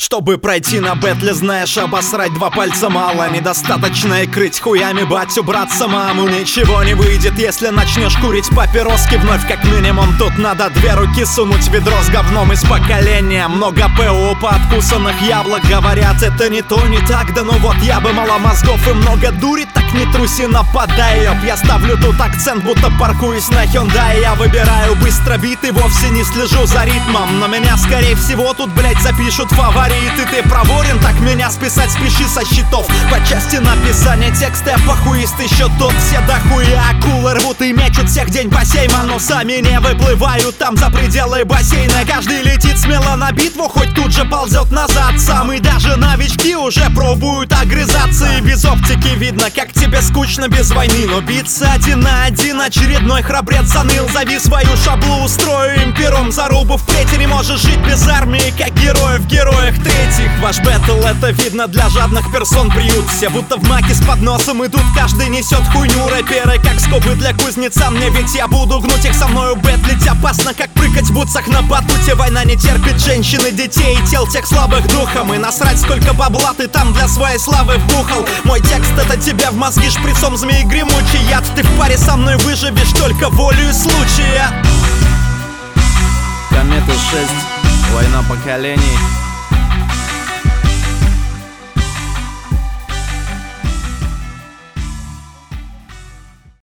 Чтобы пройти на бэтле, знаешь, обосрать два пальца мало. Недостаточно и крыть хуями батю, братца, маму. Ничего не выйдет, если начнешь курить папироски вновь. Как минимум тут надо две руки сунуть в ведро с говном из поколения. Много ПО по откусанных яблок. Говорят, это не то, не так. Да ну вот я бы мало мозгов и много дури. Так не труси, нападай, ёп. Я ставлю тут акцент, будто паркуюсь на Hyundai. Я выбираю быстро бит и вовсе не слежу за ритмом. Но меня, скорее всего, тут, блять, запишут фаворит. И ты проворен, так меня списать спеши со счетов. По части написания текста я похуист еще тот. Все дохуя акулы рвут и мечут всех день по сейма. Но сами не выплывают там за пределы бассейна. Каждый летит смело на битву, хоть тут же ползет назад сам. И даже новички уже пробуют огрызаться. И без оптики видно, как тебе скучно без войны. Но биться один на один очередной храбрец заныл. Зови свою шаблу, устрою им пером зарубу. Впредь не можешь жить без армии, как героев в героях третьих. Ваш бэтл, это видно, для жадных персон приют. Все будто в маке с подносом идут, каждый несет хуйню. Рэперы как скобы для кузнеца, мне ведь я буду гнуть их. Со мною бэтлить опасно, как прыгать в бутсах на батуте. Война не терпит женщин и детей, и тел тех слабых духом. И насрать, сколько бабла ты там для своей славы вбухал. Мой текст это тебе в мозги шприцом змеи гремучий яд. Ты в паре со мной выживешь только волею случая. Кометы 6, война поколений.